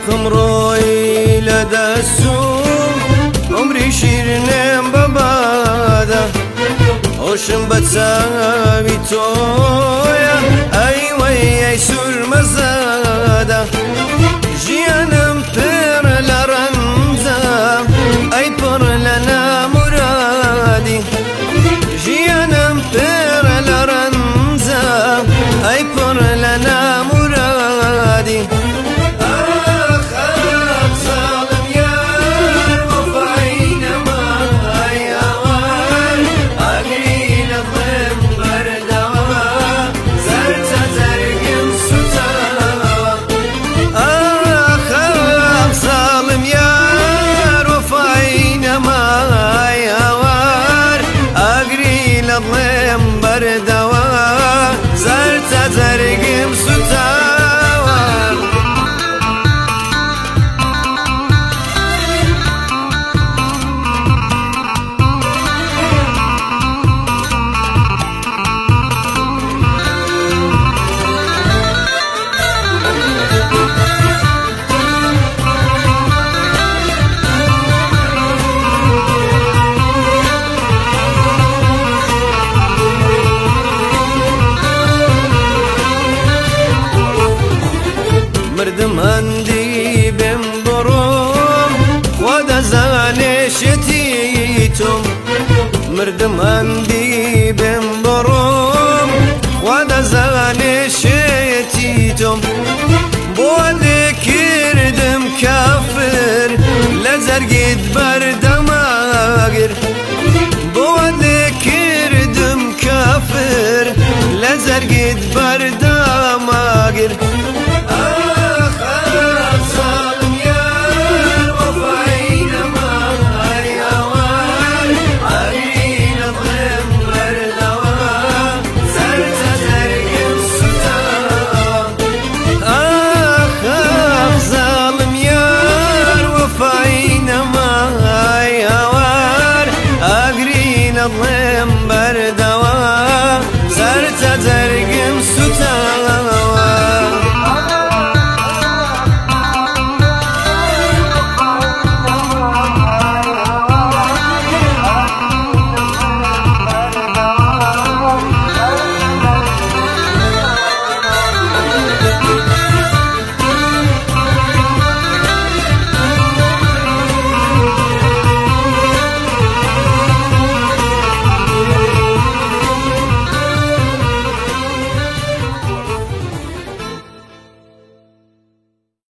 خمروي لدسوم عمري شيرنم ببادا وشم بتساوي تويا أيوة يسور مزادا جيانم بير لرمزا أي بر لنا مرادي جيانم بير لرمزا أي بر لنا مرادي ظلم بردوا زرت زرقم ستاوا مردم هندي بم بروم ودا زاني شتيتم مردم هندي